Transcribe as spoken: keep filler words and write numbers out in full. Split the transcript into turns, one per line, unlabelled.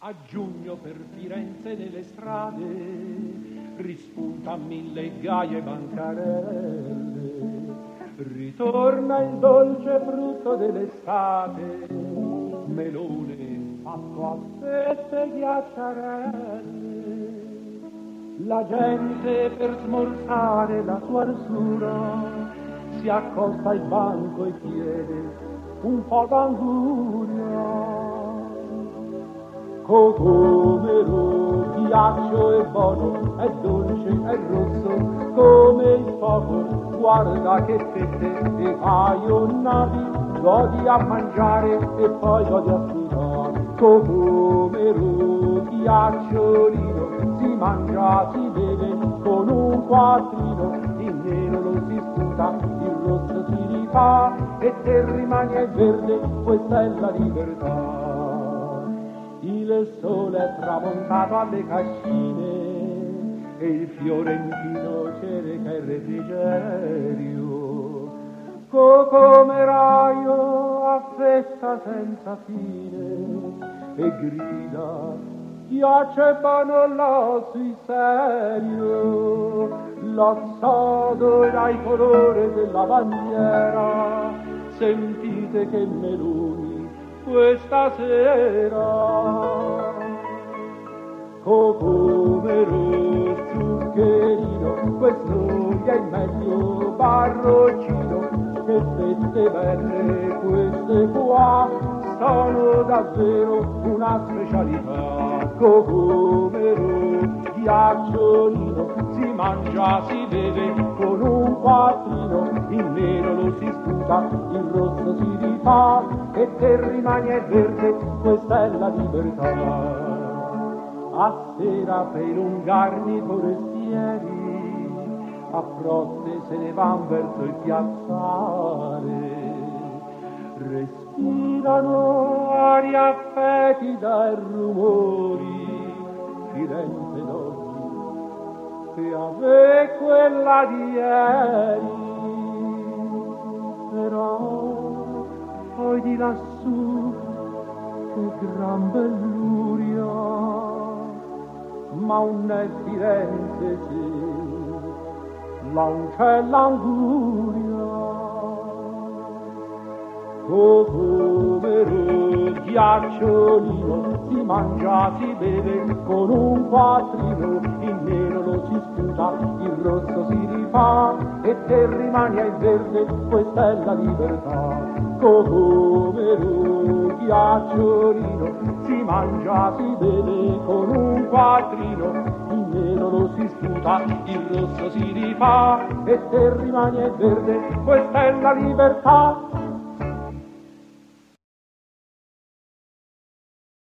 A giugno per Firenze nelle strade rispunta mille gaie bancarelle, ritorna il dolce frutto dell'estate, melone fatto a fette ghiacciarelle. La gente per smorzare la sua arsura si accosta al banco e chiede un po' d'anguria. Cocomero, ghiaccio e buono, è dolce, è rosso come il fuoco, guarda che fette e paionati, godi a mangiare e poi godi a sudare. Cocomero, ghiacciolino, si mangia, si beve con un quattrino, il nero lo si sputa, il rosso si rifà e te rimani è verde, questa è la libertà. Il sole è tramontato alle cascine e il fiorentino cerca il refrigerio. Cocomeraio affetta senza fine e grida: ghiaccio e buono là sui serio, l'azzodo dai colori della bandiera, sentite che meloni questa sera. Cocomero, zuccherino, questo è il meglio barroncino, che fette belle queste qua, sono davvero una specialità. Cocomero, ghiacciolino, si mangia, si beve con un quattrino, il nero lo si sputa, il rosso si rifà e te rimani è verde, questa è la libertà. A sera per i lungarni forestieri a frotte se ne van verso il piazzale, respirano aria fetida e rumori, Firenze d'oggi che ave quella di ieri. Però poi di lassù che gran belluria, ma un è Firenze sì, là non c'è l'anguria. Cocomero, ghiacciolino, si mangia, si beve con un quattrino, il nero lo si sputa, il rosso si rifà e te rimani al verde, questa è la libertà. Cocomero, ghiacciolino, si mangia, si beve con un quattrino, il nero lo si sputa, il rosso si rifà e te rimani al verde, questa è la libertà.